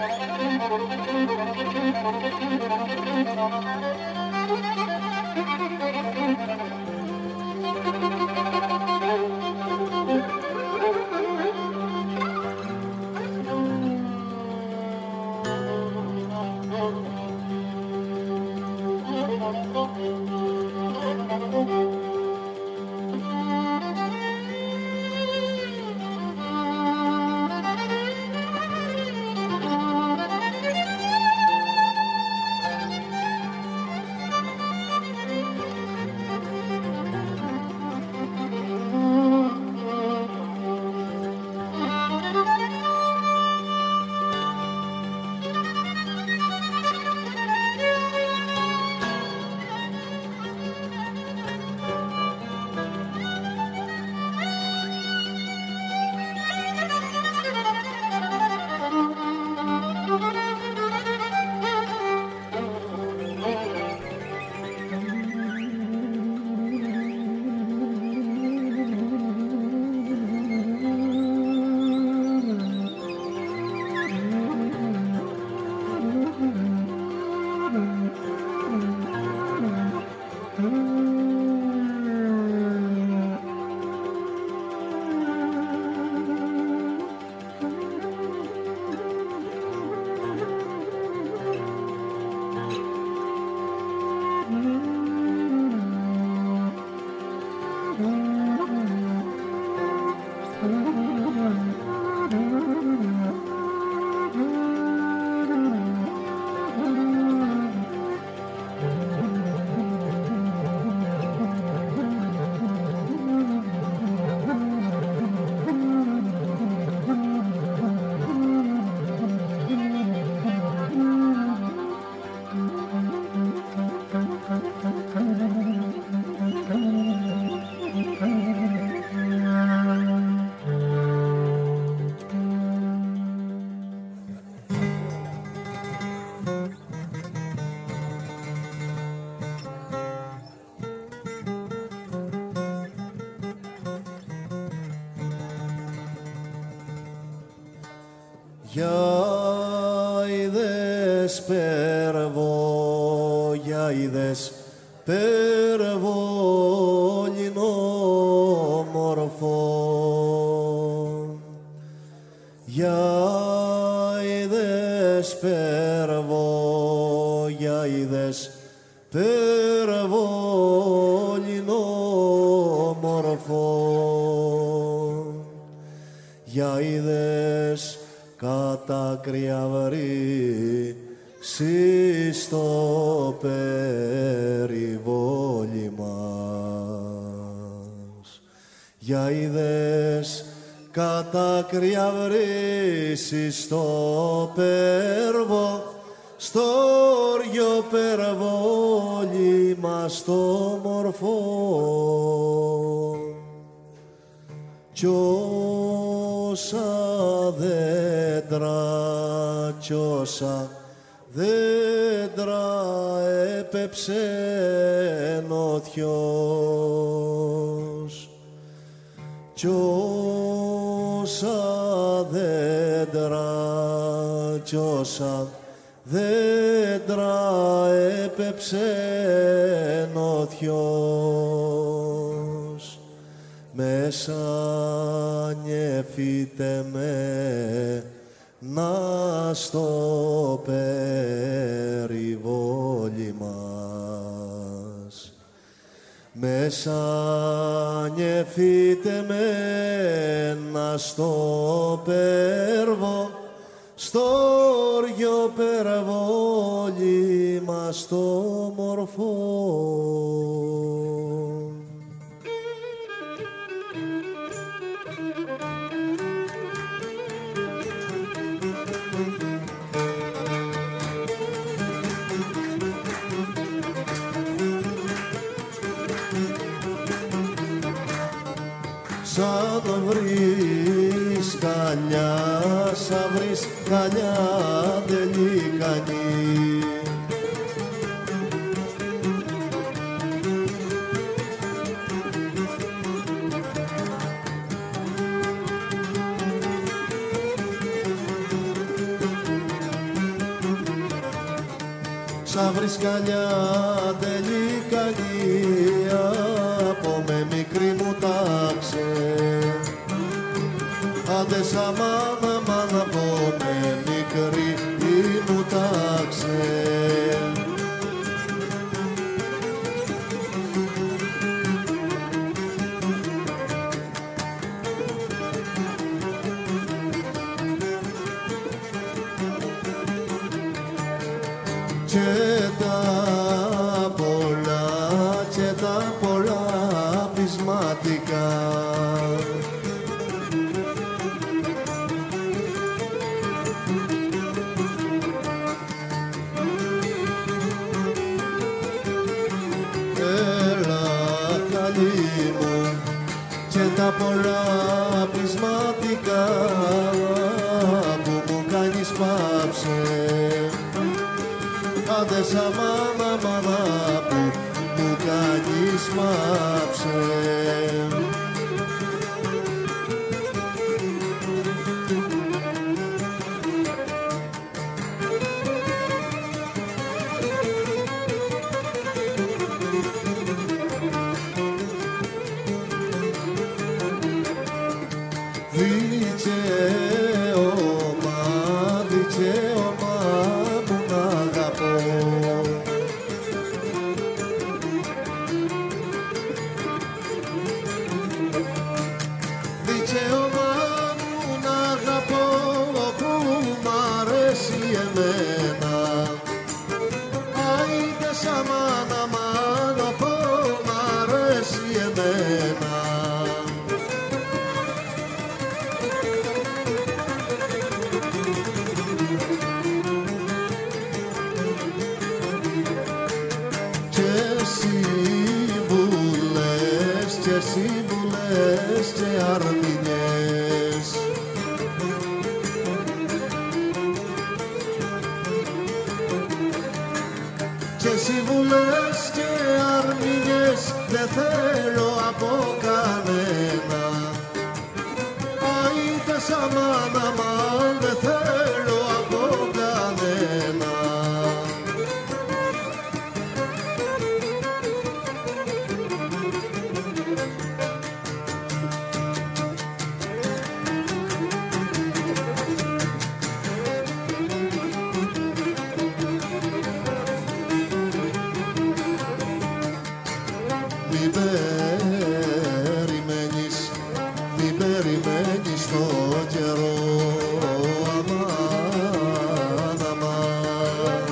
Γιάιδες περβό, γιάιδες περβόλινο μορφό. Γιάιδες περβό, γιάιδες περβόλινο μορφό. Γιάιδες κατά κρυαβρή στο περιβόλι μας. Γιάιδες κατά κρυαβρή στο περβό, στο όριο περιβόλι μας το μορφό. Κι όσα δέντρα, κι όσα δέντρα έπεψε νοτιός. Κι όσα δέντρα, κι όσα δέντρα έπεψε νοτιός. Μέσα νιεφείτε με να στο περιβόλι μας. Μέσα νιεφείτε με να στο περβό, στο όριο περιβόλι μας το μορφό. Σαν βρεις καλιά, σαν βρεις καλιά δεν λυκανεί. Σαν βρισκαλιά τελικανή από με μικρή μου τάξε. Άντε σαν μάνα, μάνα από με μικρή μου τάξε. Και τα πολλά πεισματικά έλα καλή μου και τα πολλά πεισματικά που μου κάνεις πάψε. Άντε σαν μάνα, μάνα που μου κάνεις πάψε. Δικαίωμα που να αγαπώ. Δικαίωμα μου να αγαπώ που μ' αρέσει εμένα. Άιντε σαν μάνα, μάνα που μ' αρέσει εμένα. Και σύμβουλες και αρμηνιές και σύμβουλες και αρμηνιές δεν θέλω από κανένα. Άιντε σαν μάνα, μάν δεν θέλω από κανένα. Μην περιμένεις το καιρό, αμάν, αμάν.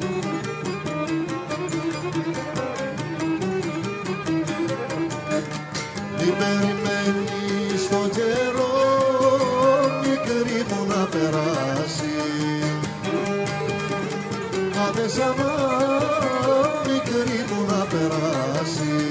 Μην περιμένεις το καιρό, μικρή μου να περάσει. Άντε σαν μικρή μου να περάσει.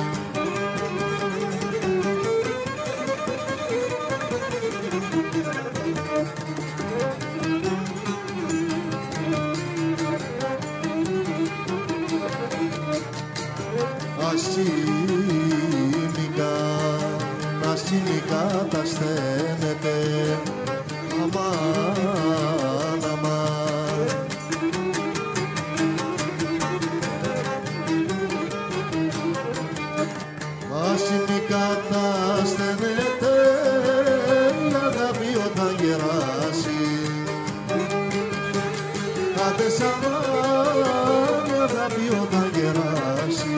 Ασκηνικά τα στέλνετε, αμάν, αμάν. Ασκηνικά τα στέλνετε, η αγάπη όταν γεράσει. Άντε σαν η αγάπη όταν γεράσει.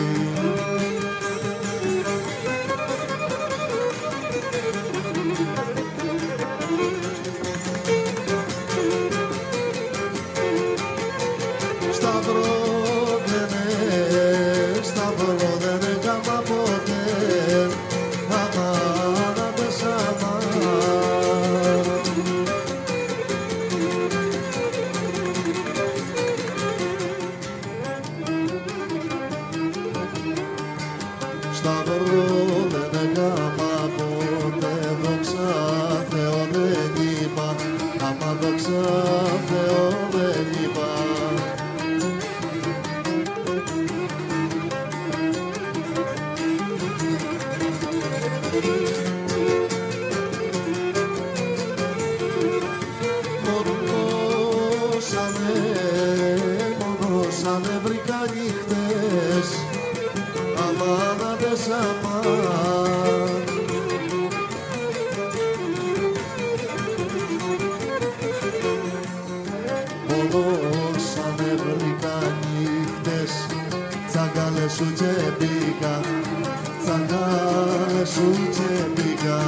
Σταυρό δεν έκανα ποτέ, αμάν, άντες αμάν. βρήκα νύχτες, αμάνατες αμάν. Μόνο σαν βρήκα νύχτες, τσαγκάλες σου και μπήκα, τσαγκάλες σου και μπήκα.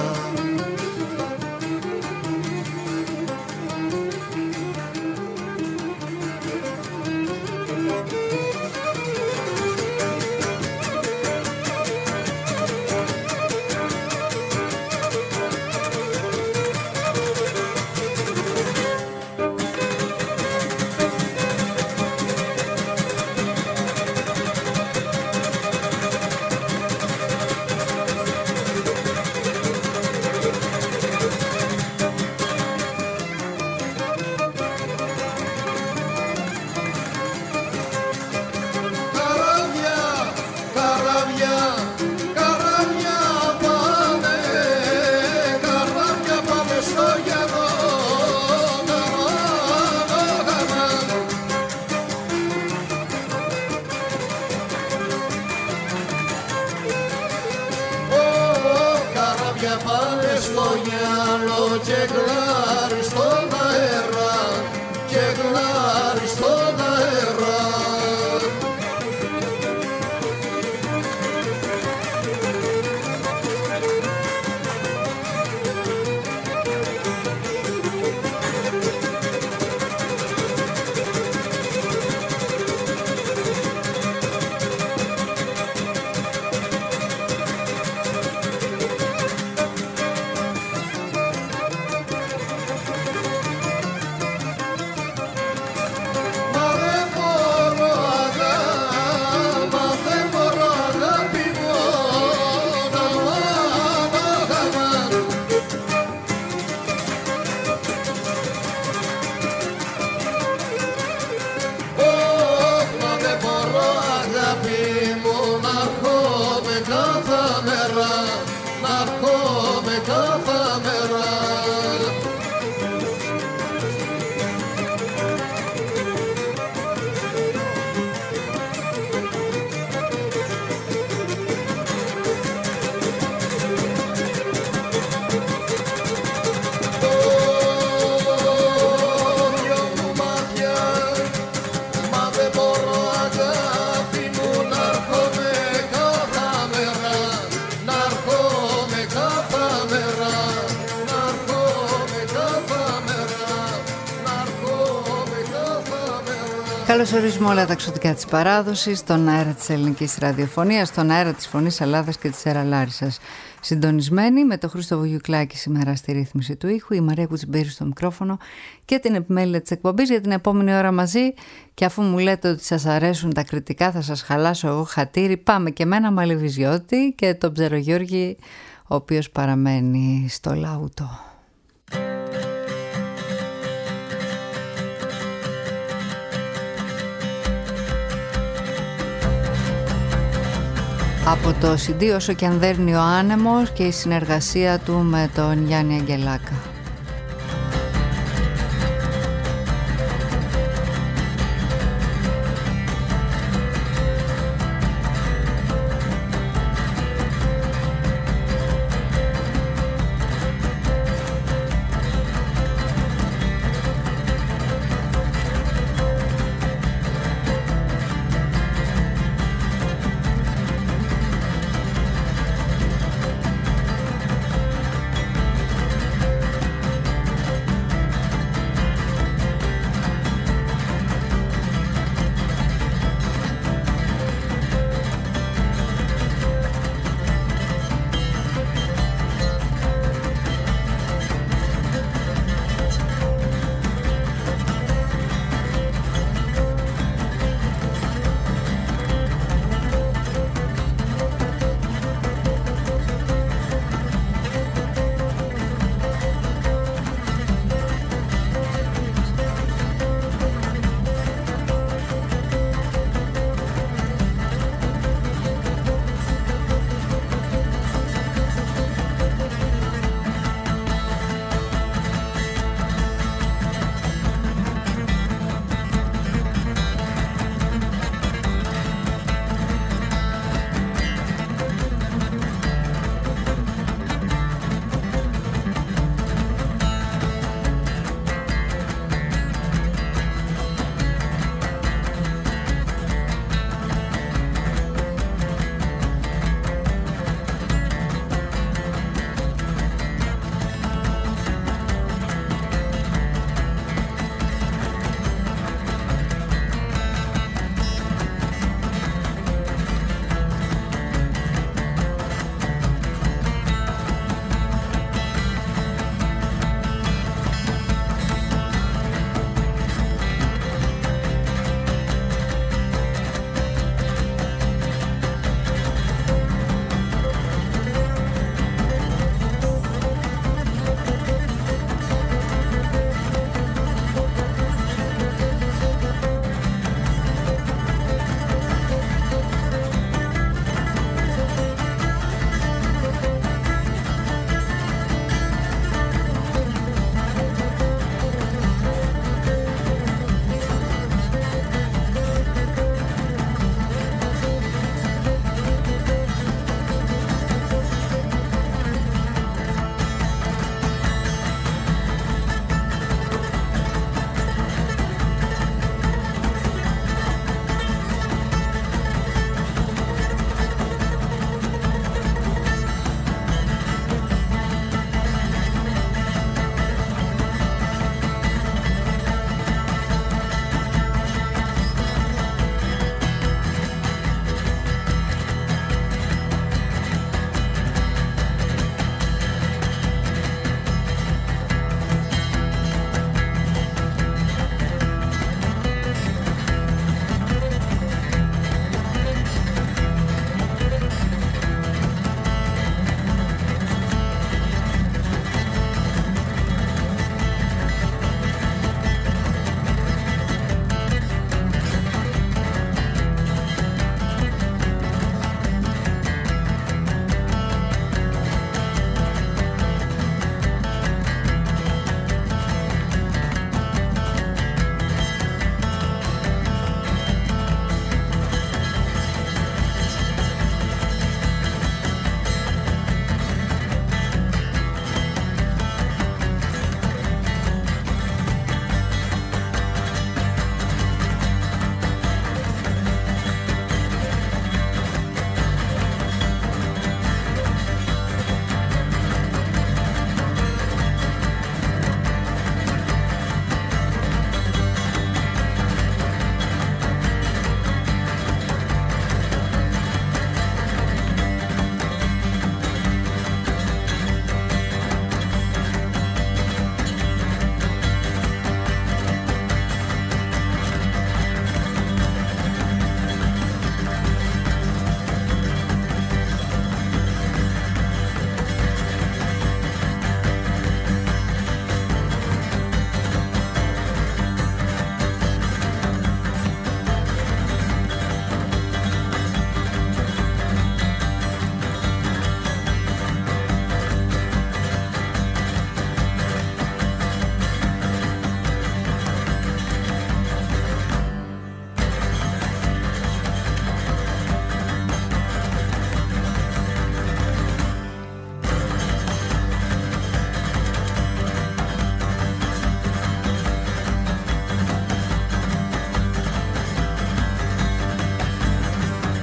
Καλώς ορίζουμε όλα τα εξωτικά της παράδοσης, στον αέρα της ελληνικής ραδιοφωνίας, στον αέρα της Φωνής Ελλάδας και της Σεραλάρισας. Συντονισμένοι με τον Χρήστο Βουγιουκλάκη σήμερα στη ρύθμιση του ήχου, η Μαρία Κουτσιμπήρη στο μικρόφωνο και την επιμέλεια της εκπομπής για την επόμενη ώρα μαζί. Και αφού μου λέτε ότι σας αρέσουν τα κριτικά, θα σας χαλάσω εγώ χατήρι. Πάμε και με ένα Μαλεβιζιώτη και τον Ψερογιώργη, ο οποίος παραμένει στο λαούτο. Από το CD «Όσο και αν δέρνει ο άνεμος» και η συνεργασία του με τον Γιάννη Αγγελάκα.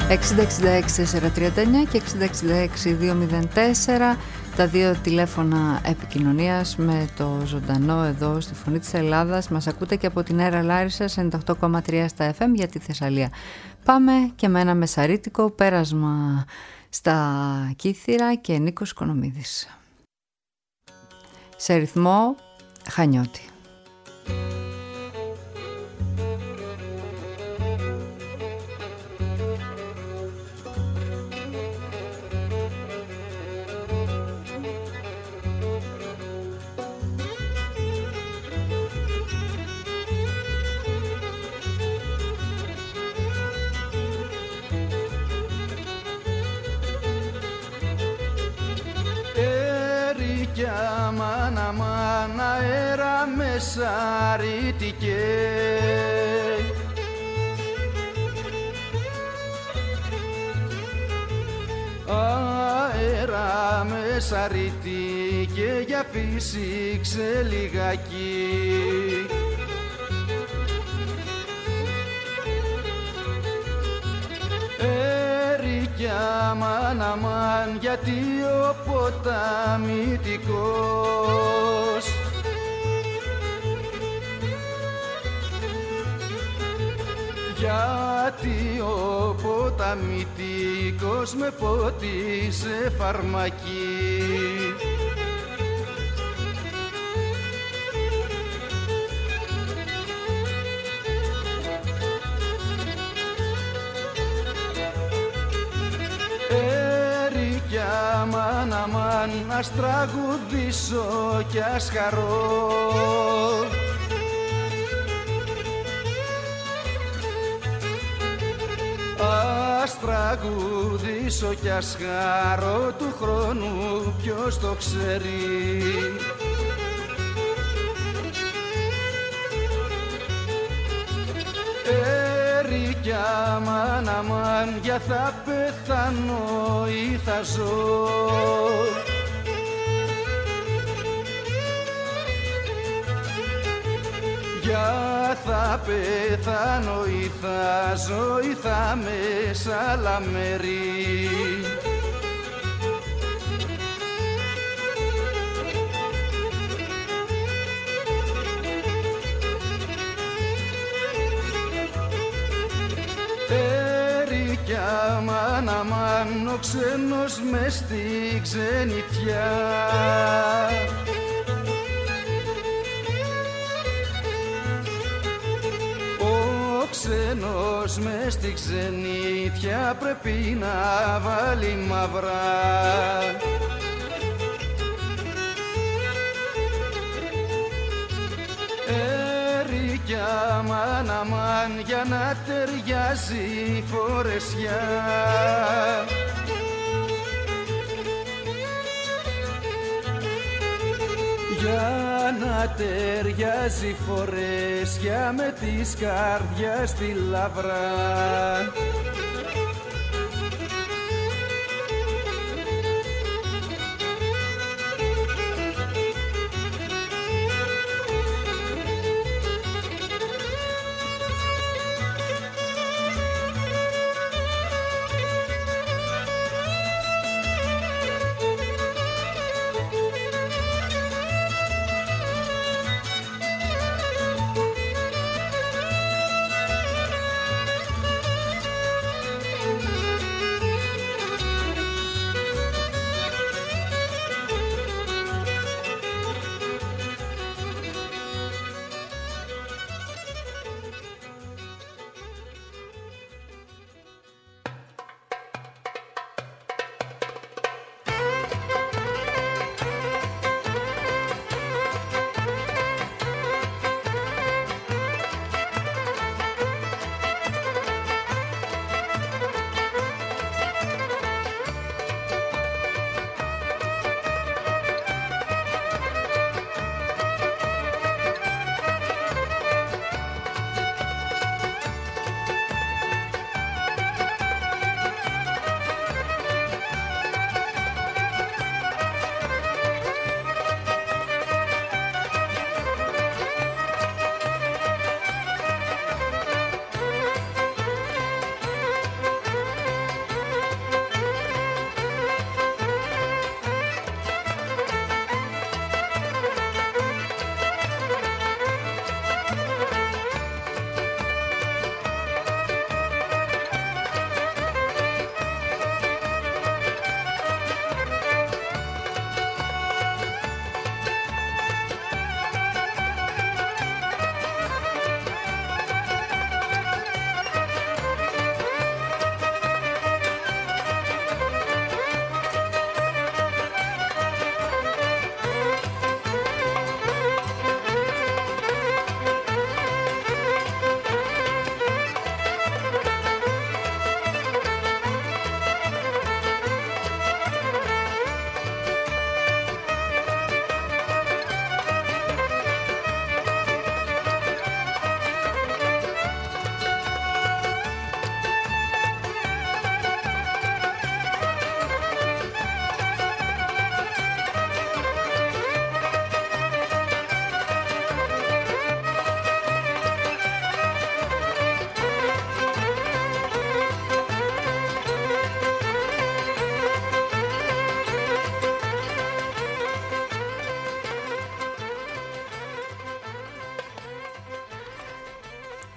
6066-439 και 6066-204, τα δύο τηλέφωνα επικοινωνίας με το ζωντανό εδώ στη Φωνή της Ελλάδας. Μας ακούτε και από την Αέρα Λάρισσας 98,3 στα FM για τη Θεσσαλία. Πάμε και με ένα μεσαρίτικο πέρασμα στα Κύθυρα και Νίκος Οικονομίδης. Σε ρυθμό Χανιώτη. Μάνα, μάνα, αέρα μεσαρίτικε, αέρα μεσαρίτικε, για φύσηξε λιγάκι. Αμάν, αμάν, γιατί ο ποταμιτικός γιατί ο ποταμιτικός με πότισε φαρμακί. Αμάν, αμάν, ας τραγουδήσω κι ας χαρώ, ας τραγουδήσω κι ας χαρώ, του χρόνου ποιος το ξέρει. Κι αμάν, αμάν, για θα πεθάνω ή θα ζω, για θα πεθάνω ή θα ζω ή θα με σ' άλλα μέρη. Αμάν, αμάν, ο ξένος μες στη ξενιτιά, ο ξένος μες στη ξενιτιά πρέπει να βάλει μαυρά. Κι αμάν, αμάν, για να ταιριάζει η φορεσιά, για να ταιριάζει η φορεσιά με της καρδιάς τη λαβρά.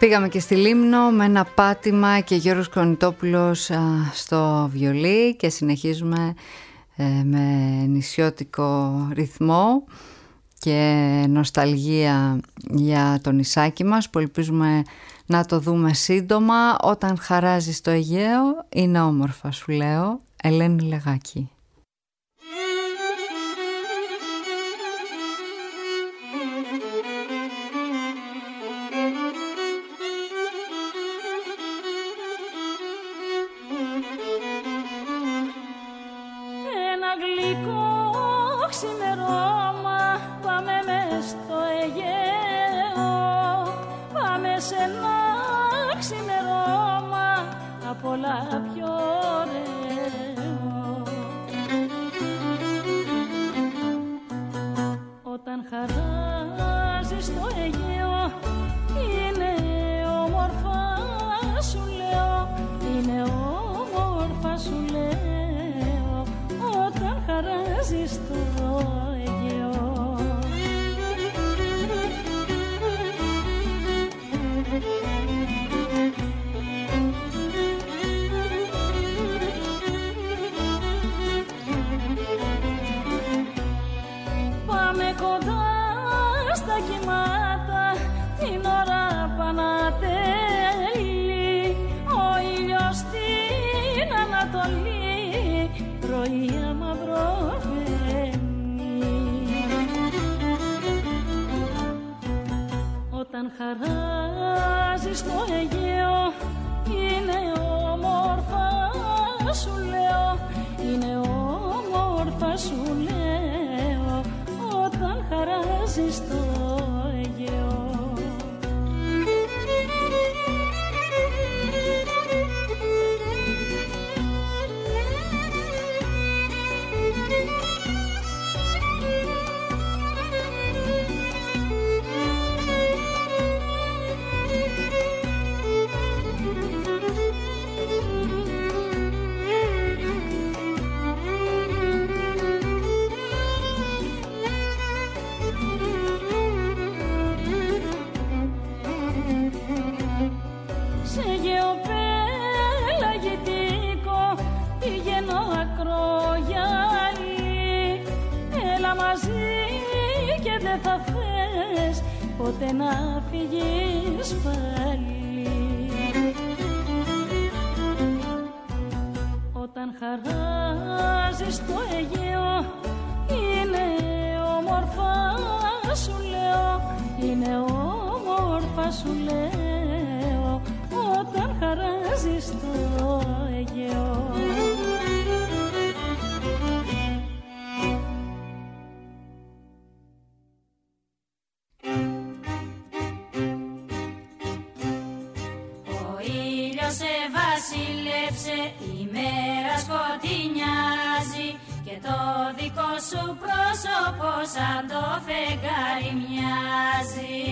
Πήγαμε και στη Λίμνο με ένα πάτημα και Γιώργος Κρονιτόπουλος στο βιολί και συνεχίζουμε με νησιώτικο ρυθμό και νοσταλγία για το νησάκι μας που ελπίζουμε να το δούμε σύντομα. Όταν χαράζει στο Αιγαίο είναι όμορφα, σου λέω. Ελένη Λεγάκη. Πολλά πιο ωραίο. Όταν χαράζεις στο Αιγαίο είναι όμορφα σου λέω, είναι όμορφα σου λέω, όταν χαράζεις στο Αιγαίο. Όταν χαράζεις στο Αιγαίο είναι όμορφα σου λέω, είναι όμορφα σου λέω, όταν χαράζεις στο Αιγαίο. Ποτέ να φύγεις πάλι. Όταν χαράζεις το Αιγαίο είναι όμορφα σου λέω, είναι όμορφα σου λέω, όταν χαράζεις το Αιγαίο. Η μέρα σκοτεινιάζει και το δικό σου πρόσωπο σαν το φεγγάρι μοιάζει.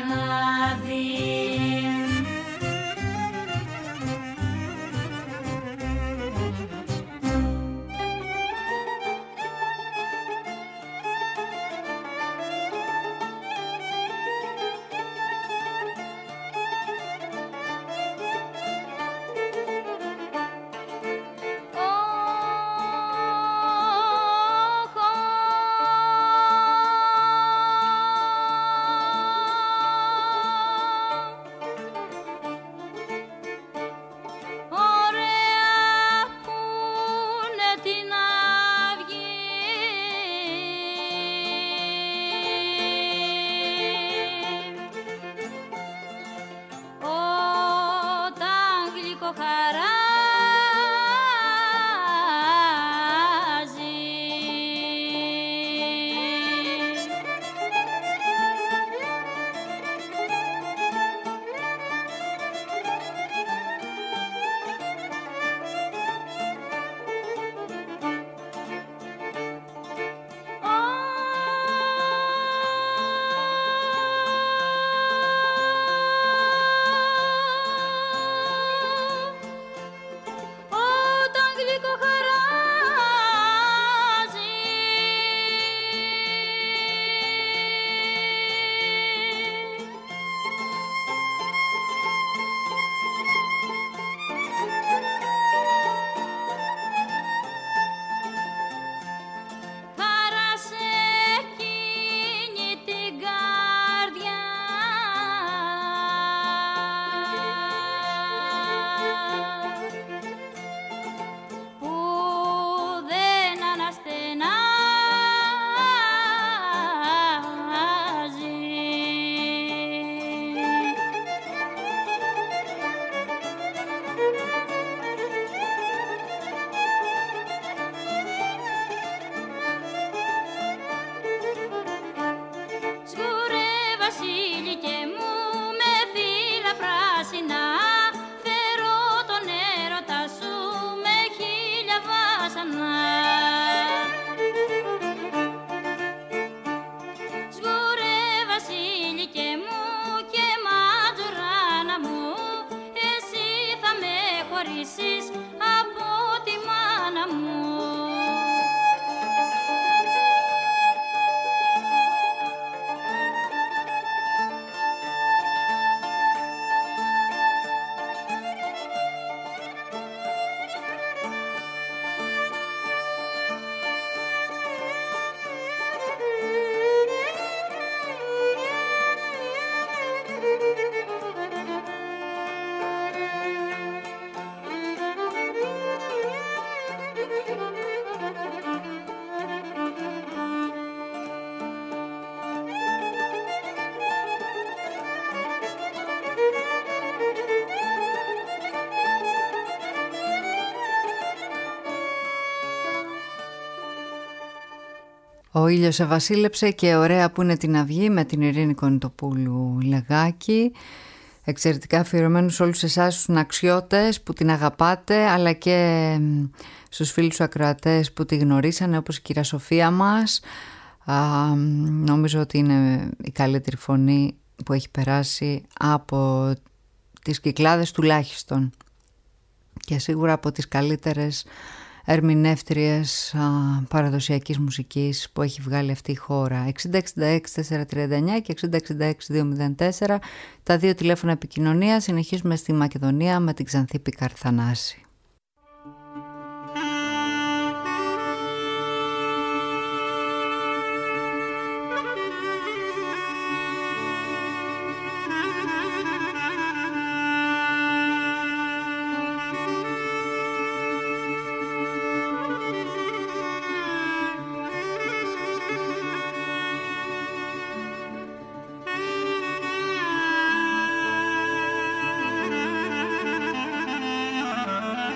ξαναδεί. Ο ήλιος σε βασίλεψε και ωραία που είναι την αυγή με την Ειρήνη Κονιτοπούλου Λεγάκη. Εξαιρετικά αφιερωμένου σε όλους εσάς τους αξιώτες που την αγαπάτε, αλλά και στους φίλους τους ακροατές που τη γνωρίσανε, όπως η κυρία Σοφία μας. Νομίζω ότι είναι η καλύτερη φωνή που έχει περάσει από τις Κυκλάδες τουλάχιστον, και σίγουρα από τις καλύτερες ερμηνεύτριες παραδοσιακής μουσικής που έχει βγάλει αυτή η χώρα. 6066-439 και 6066-204 τα δύο τηλέφωνα επικοινωνίας. Συνεχίζουμε στη Μακεδονία με την Ξανθίπη Καρθανάση. Thank you.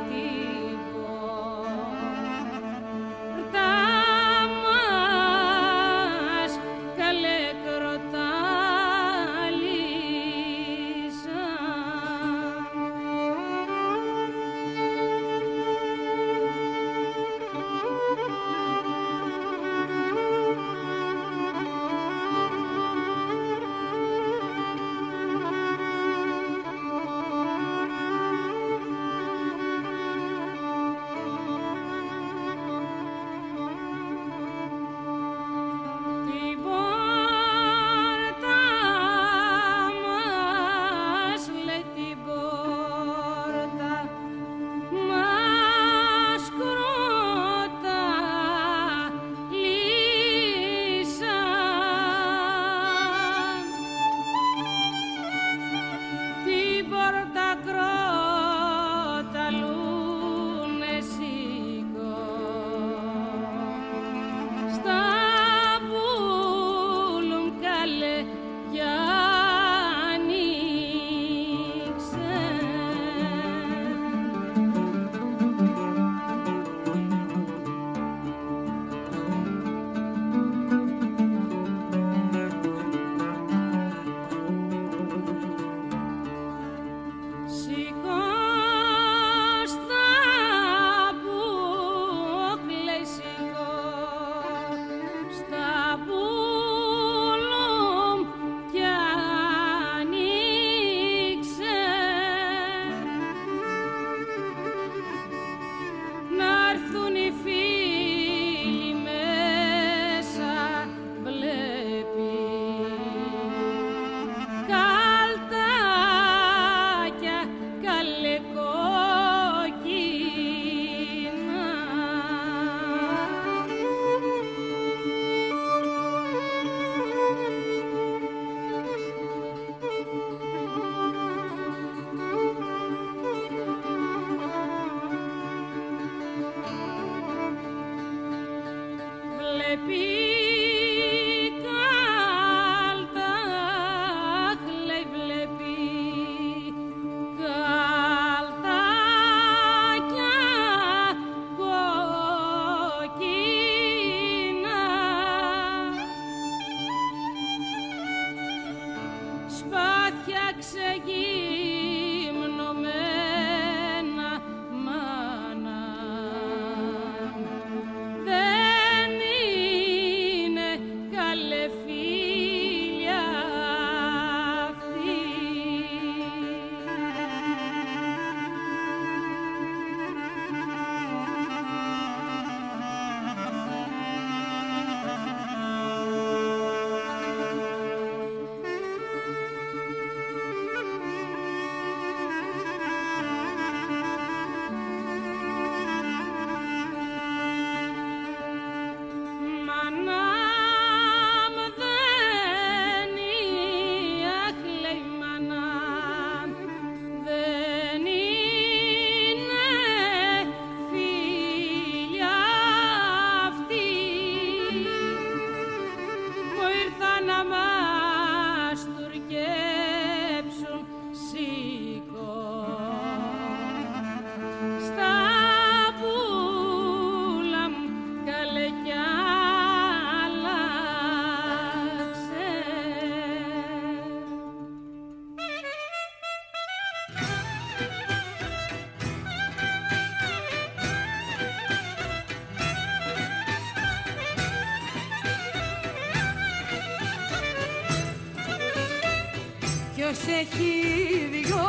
Ποιος έχει δυο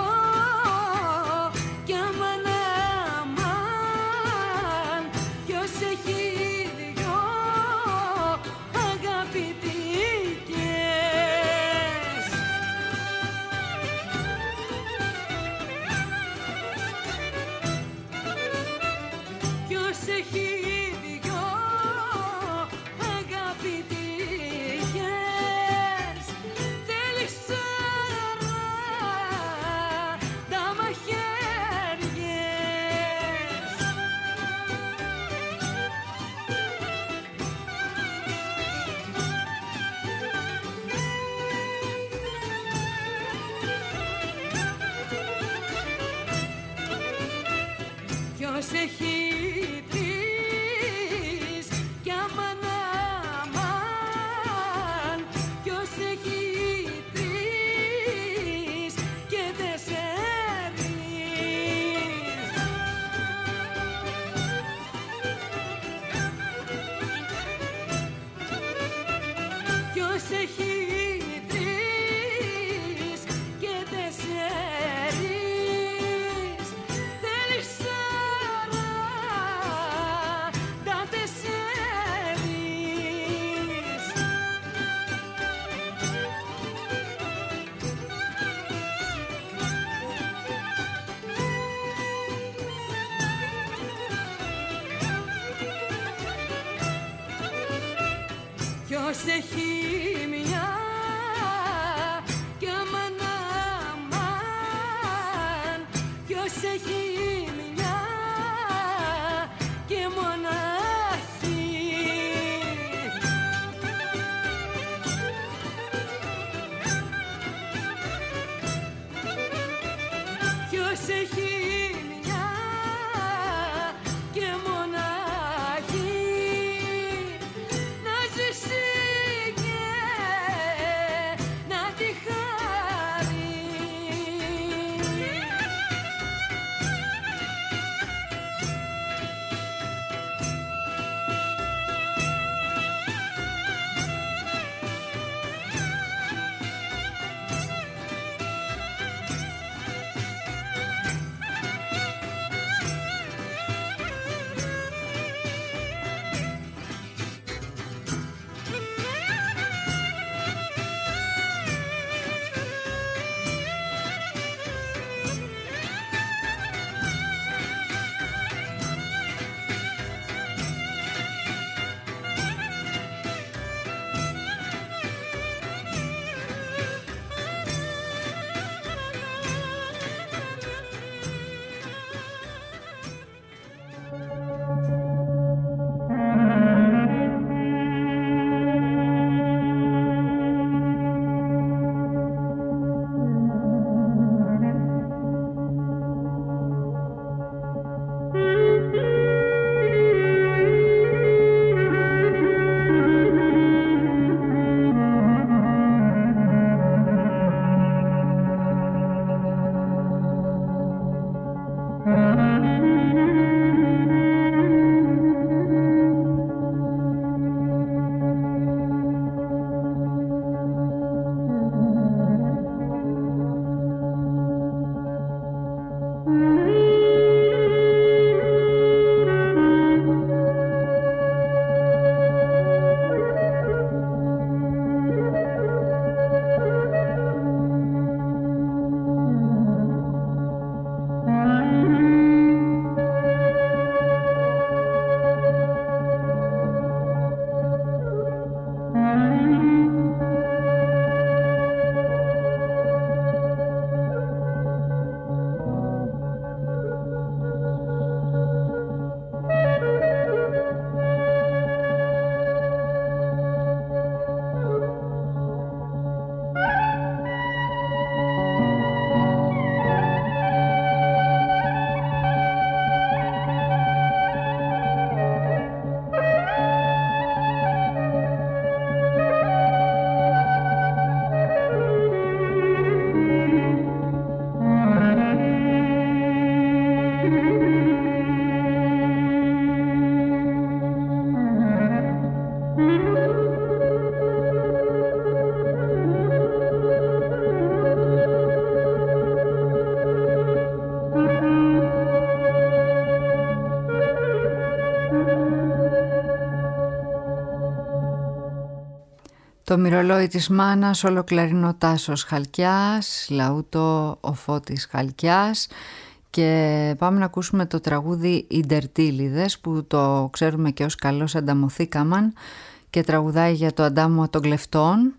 κι αμάν αμάν, ποιος έχει δυο αγαπητικές. Ποιος έχει δυο αγαπητικές, θέλεις τα μαχαίριες. ποιος έχει τρεις κι αμάν αμάν, ποιος έχει τρεις και τεσσέρις. Ποιος έχει τρεις και τεσσέρις, θέλει 44. Ποιος έχει μια κι αμάν αμάν, ποιος έχει μια και μοναχή. Ποιος έχει μια και μοναχή, να ζήσει και να τη χαρεί. Το μυρολόι της μάνας, ολοκλαρινό Τάσος Χαλκιάς, λαούτο ο Φώτης Χαλκιάς, και πάμε να ακούσουμε το τραγούδι «Οι Ντερτίλιδες», που το ξέρουμε και ως «Καλώς ανταμωθήκαμαν» και τραγουδάει για το αντάμωμα των κλεφτών,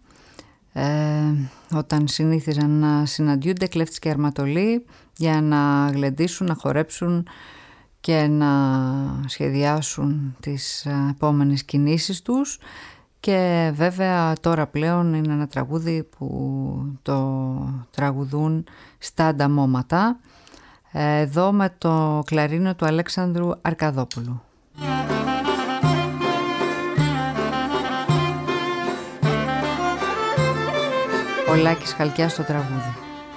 όταν συνήθιζαν να συναντιούνται κλέφτες και αρματολοί για να γλεντήσουν, να χορέψουν και να σχεδιάσουν τις επόμενες κινήσεις τους. Και βέβαια τώρα πλέον είναι ένα τραγούδι που το τραγουδούν στα ανταμώματα. εδώ με το κλαρίνο του Αλέξανδρου Αρκαδόπουλου. Ο Λάκης Χαλκιάς στο τραγούδι.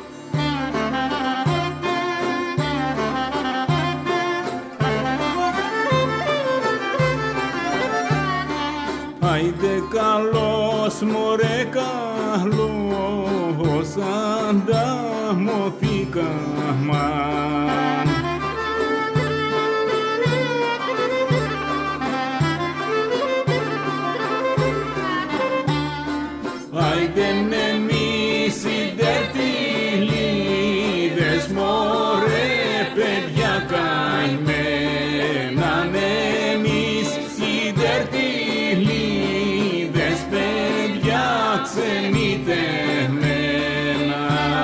Άιντε καλός μωρέ καλός, ανταμωθήκαμε. Άιντε εμείς οι τερτιλίδες μωρέ παιδιά καημένα, εμείς οι τερτιλίδες παιδιά ξενιτεμένα.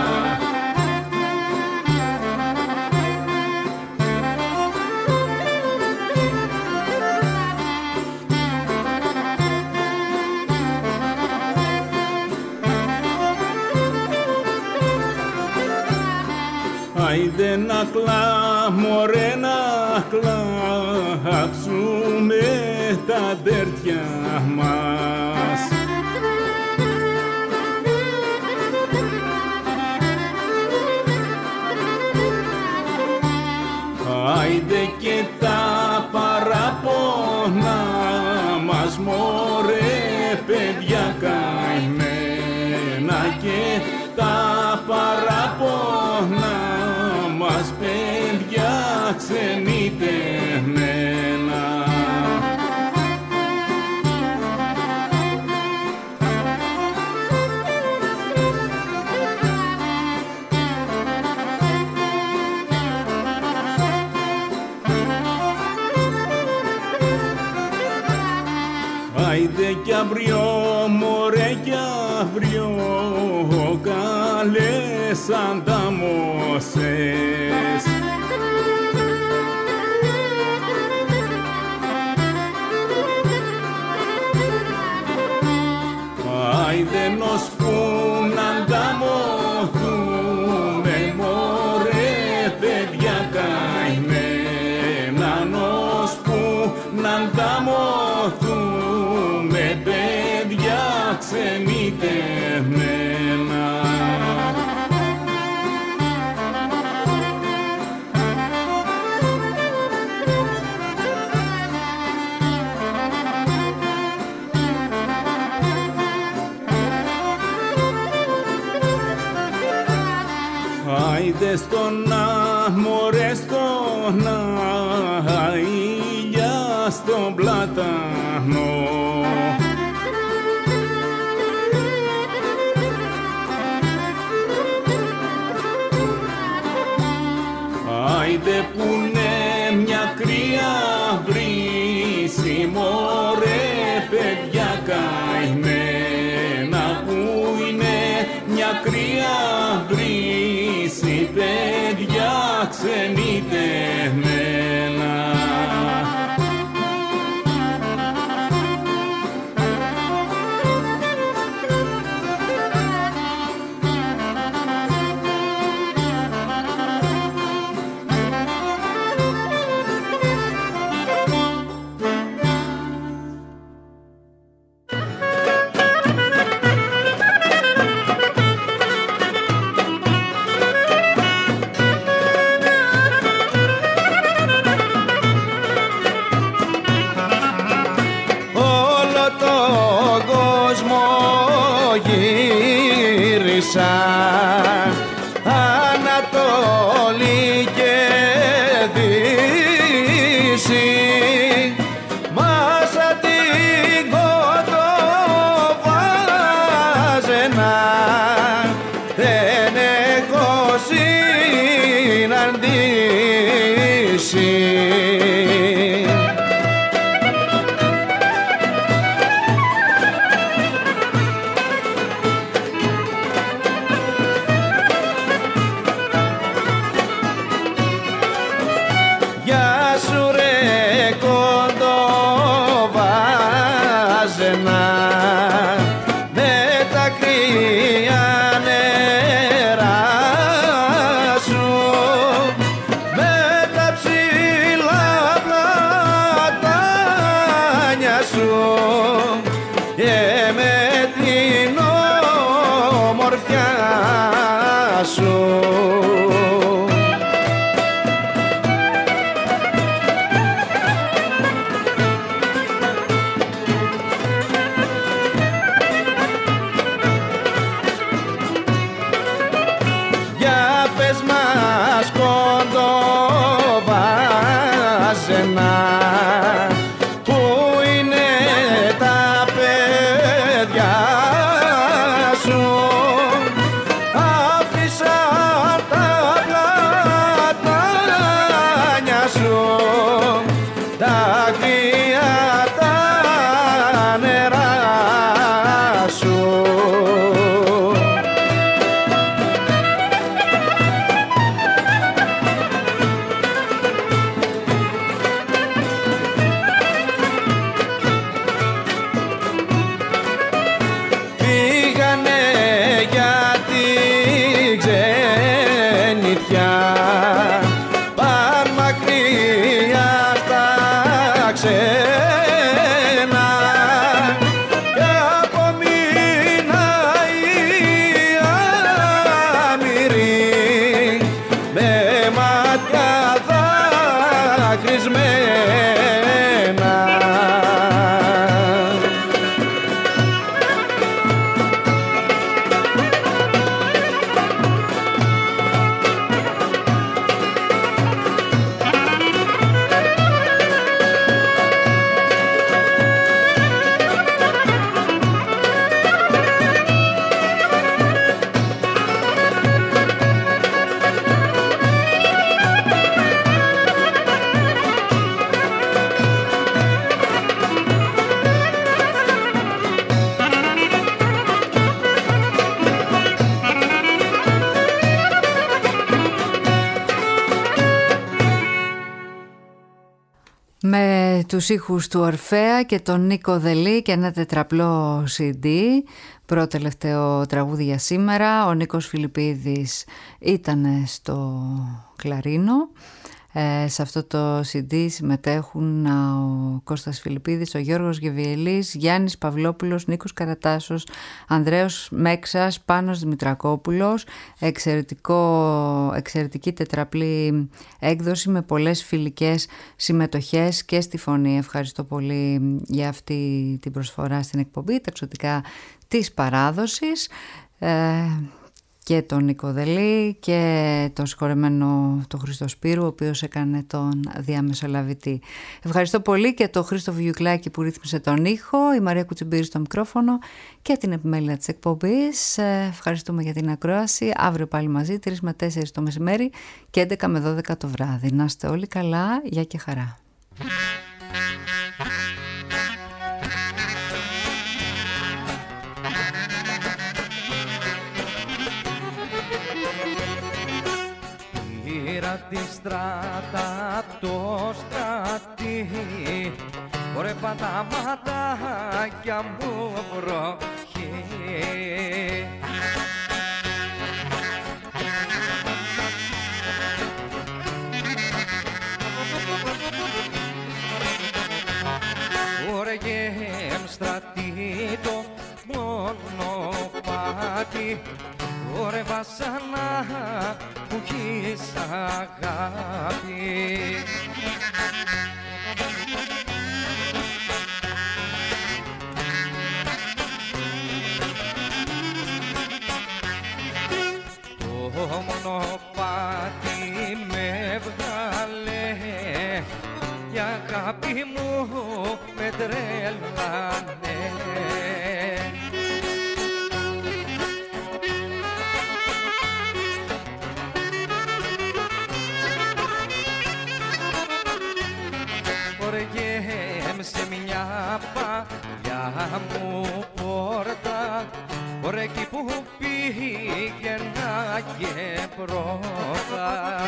Άιντε να μωρέ να κλάψουμε τα τέρτια μας. Άιντε και τα παραπονά μας μωρέ παιδιά καημένα, και τα παραπονά μας παιδιά ξενιτεμένα. Άιντε κι αύριο μωρέ κι αύριο καλές ανταμώσες. Άιντε νος που να ανταμωθούμε μωρέ παιδιά καημένα, νος που να ανταμωθούμε παιδιά ξενιτεμένα. Άιντε στον μωρέ στον αήλια στον πλατανό. Άιντε που είναι μια κρύα βρύση μωρέ παιδιά καημένα, που είναι μια κρύα βρύση παιδιά ξενιτεμένα. Ανατολή και Δύση, μάσα την κοντοβάζενα, δεν έχω συναντήσει. σένα που είναι τα παιδιά σου. Άφησα τα πλατάνια σου, τα κρύα τα νερά σου. Παν μακριά στα ξένα και απομείνα οι άμυροι με μάτια δάκρυσμένα. Με τους ήχους του Ορφέα και τον Νίκο Δελή και ένα τετραπλό CD. Πρώτο τελευταίο τραγούδι για σήμερα. Ο Νίκος Φιλιππίδης ήταν στο κλαρίνο. Σε αυτό το CD συμμετέχουν ο Κώστας Φιλιππίδης, ο Γιώργος Γεβιελής, Γιάννης Παυλόπουλος, Νίκος Καρατάσος, Ανδρέος Μέξας, Πάνος Δημητρακόπουλος. Εξαιρετική τετραπλή έκδοση με πολλές φιλικές συμμετοχές και στη φωνή. Ευχαριστώ πολύ για αυτή την προσφορά στην εκπομπή, τα εξωτικά της παράδοσης. Και τον Νίκο Δελή και τον συγχωρεμένο τον Χρήστο Σπύρου, ο οποίος έκανε τον διαμεσολαβητή. Ευχαριστώ πολύ και τον Χρήστο Βιουκλάκη που ρύθμισε τον ήχο, η Μαρία Κουτσιμπήρη στο μικρόφωνο και την επιμέλεια της εκπομπής. Ευχαριστούμε για την ακρόαση. Αύριο πάλι μαζί, 3 με 4 το μεσημέρι και 11 με 12 το βράδυ. Να είστε όλοι καλά, γεια και χαρά. Τη στράτα το στρατή, χορεύαν τα ματάκια μου βροχή. Χορεύαν στρατή το μονοπάτι, χορεύα σαν που έχεις αγάπη. Το μονοπάτι με βγάλε, η αγάπη μου με τρελάνε. Σε μια παλιά μου πόρτα, ωραία εκεί που πήγαινα και πρώτα.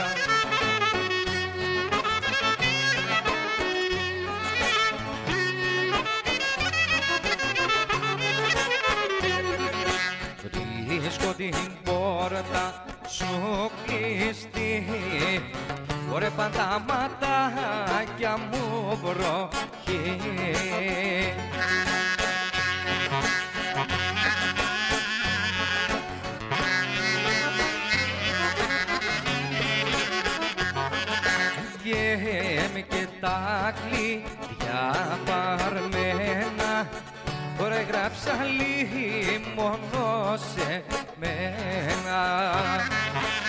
Βρίσκω την πόρτα σου κλειστή, χορεύαν τα ματάκια μου βροχή. Και τα κλειδιά παρμένα, τώρα γράψα μόνο σε μένα.